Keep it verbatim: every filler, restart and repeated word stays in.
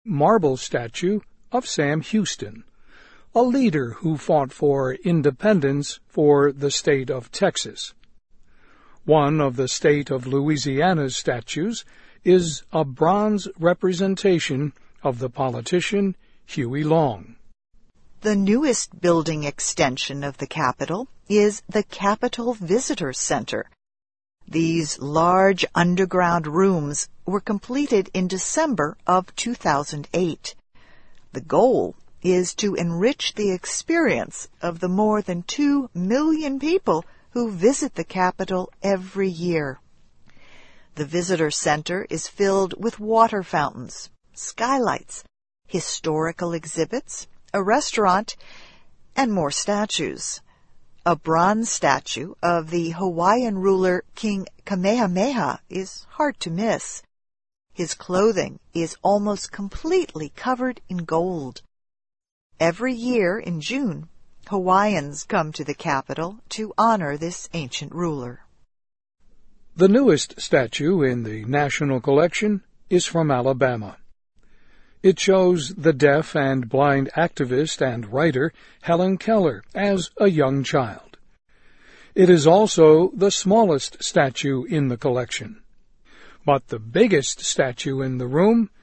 marble statue of Sam Houston, a leader who fought for independence for the state of Texas. One of the state of Louisiana's statues is a bronze representation of the politician Huey Long. The newest building extension of the Capitol is the Capitol Visitor Center. These large underground rooms were completed in December of two thousand eight. The goal is to enrich the experience of the more than two million people who visit the Capitol every year. The Visitor Center is filled with water fountains, skylights, historical exhibits, a restaurant, and more statues. A bronze statue of the Hawaiian ruler King Kamehameha is hard to miss. His clothing is almost completely covered in gold. Every year in June, Hawaiians come to the Capitol to honor this ancient ruler. The newest statue in the National Collection is from Alabama. It shows the deaf and blind activist and writer Helen Keller as a young child. It is also the smallest statue in the collection. But the biggest statue in the room